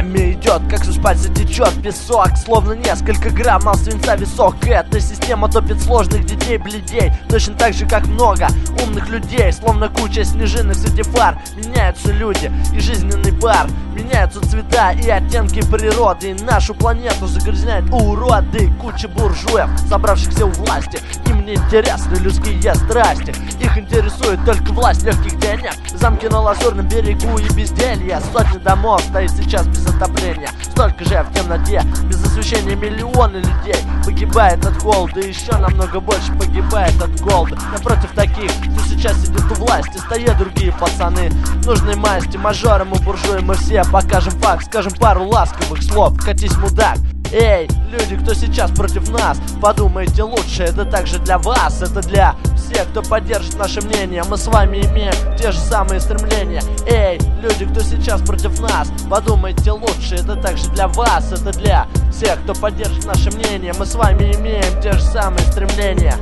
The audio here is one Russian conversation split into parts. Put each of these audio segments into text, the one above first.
время идет, как с пальца течет песок, словно несколько граммов свинца висок. Эта система топит сложных детей бледей, точно так же, как много умных людей, словно куча снежинок в свете фар. Меняются люди и жизненный пар, меняются цвета и оттенки природы, и нашу планету загрязняют уроды. Куча буржуев, собравшихся у власти, им не интересны людские страсти, их интересует только власть легких денег, замки на Лазурном берегу и безделье. Сотни домов стоит сейчас без отопления, столько же в темноте, без освещения миллионы людей погибает от холода, и еще намного больше погибает от голода. Напротив таких, кто сейчас сидит у власти, стоят другие пацаны нужной масти, мажорам и буржуям мы все покажем факт, скажем пару ласковых слов: катись, мудак. Эй, люди, кто сейчас против нас, подумайте лучше, это также для вас, это для всех, кто поддержит наше мнение. Мы с вами имеем те же самые стремления. Эй, люди, кто сейчас против нас, подумайте лучше, это также для вас, это для всех, кто поддержит наше мнение. Мы с вами имеем те же самые стремления.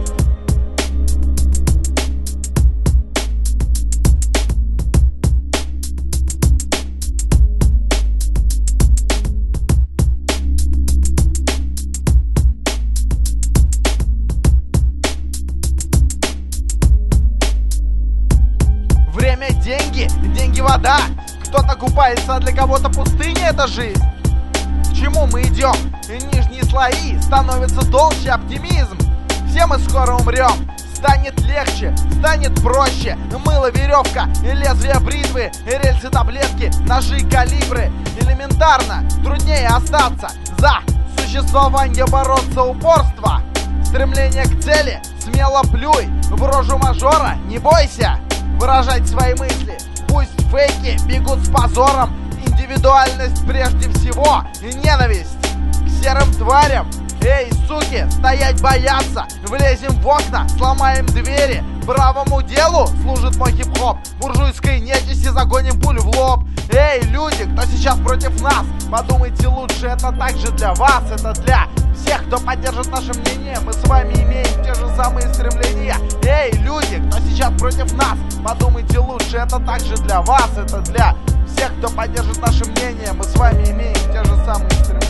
Время — деньги, деньги — вода. Кто-то купается, а для кого-то пустыня — это жизнь. К чему мы идем? Нижние слои становятся толще, оптимизм. Все мы скоро умрем. Станет легче, станет проще. Мыло, веревка, лезвие бритвы, рельсы, таблетки, ножи, калибры. Элементарно, труднее остаться. За существование бороться, упорство. Стремление к цели, смело плюй. В рожу мажора не бойся выражать свои мысли. Пусть фейки бегут с позором. Индивидуальность прежде всего и ненависть к серым тварям. Эй, суки, стоять бояться. Влезем в окна, сломаем двери. Правому делу служит мой хип-хоп. Буржуйской нечисти загоним пулю в лоб. Эй, люди, кто сейчас против нас, подумайте лучше, это также для вас, это для всех, кто поддержит наше мнение. Мы с вами имеем те же самые стремления. Эй, люди, кто сейчас против нас, подумайте лучше, это также для вас, это для всех, кто поддержит наше мнение. Мы с вами имеем те же самые стремления.